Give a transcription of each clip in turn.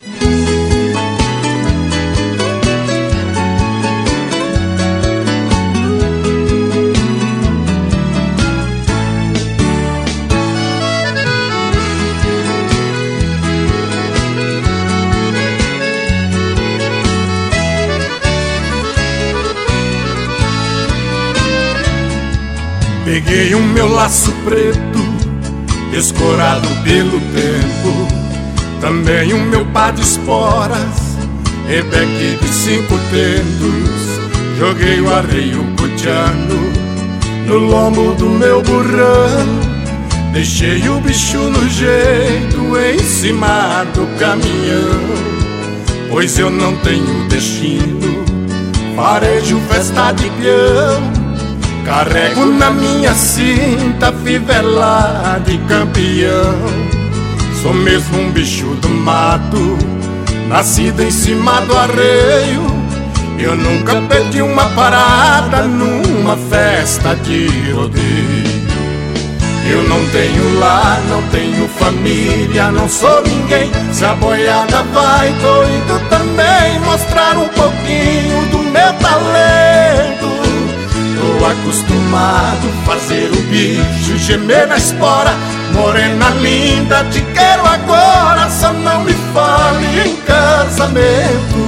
Peguei o meu laço preto, escorado pelo tempo, também o meu pá de esporas, rebeque de 5 tentos. Joguei o arreio cotiano no lombo do meu burrão, deixei o bicho no jeito em cima do caminhão. Pois eu não tenho destino, farejo festa de peão, carrego na minha cinta fivela de campeão. Sou mesmo um bicho do mato, nascido em cima do arreio. Eu nunca perdi uma parada numa festa de rodeio. Eu não tenho lar, não tenho família, não sou ninguém. Se a boiada vai, tô indo também mostrar um pouquinho do meu talento. Tô acostumado a fazer o bicho gemer na espora. Morena linda, te quero agora, só não me fale em casamento.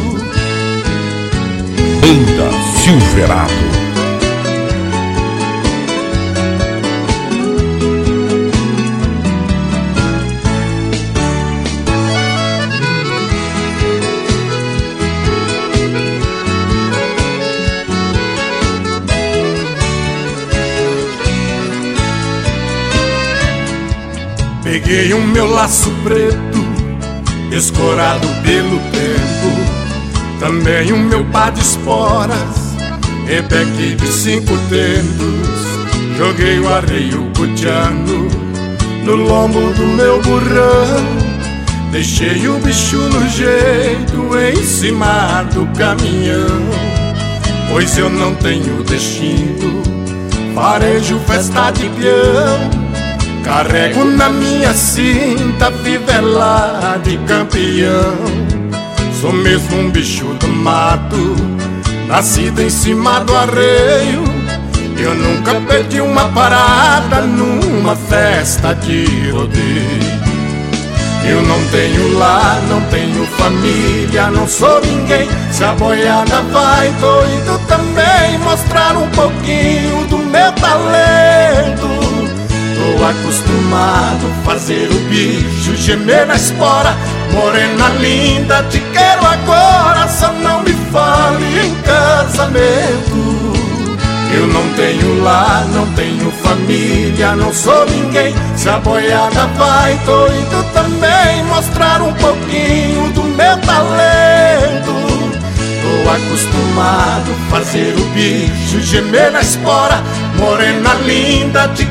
Banda Silverado. Peguei o meu laço preto, escorado pelo tempo, também o meu pá de esporas, rebeque de 5 tentos. Joguei o arreio cotiano no lombo do meu burrão, deixei o bicho no jeito em cima do caminhão. Pois eu não tenho destino, farejo festa de peão, carrego na minha cinta fivela de campeão. Sou mesmo um bicho do mato, nascido em cima do arreio. Eu nunca perdi uma parada numa festa de rodeio. Eu não tenho lar, não tenho família, não sou ninguém. Se a boiada vai, tô indo também mostrar um pouquinho do meu talento. Tô acostumado a fazer o bicho gemer na espora. Morena linda, te quero agora, só não me fale em casamento. Eu não tenho lar, não tenho família, não sou ninguém. Se a boiada vai, tô indo também mostrar um pouquinho do meu talento. Tô acostumado a fazer o bicho gemer na espora. Morena linda, te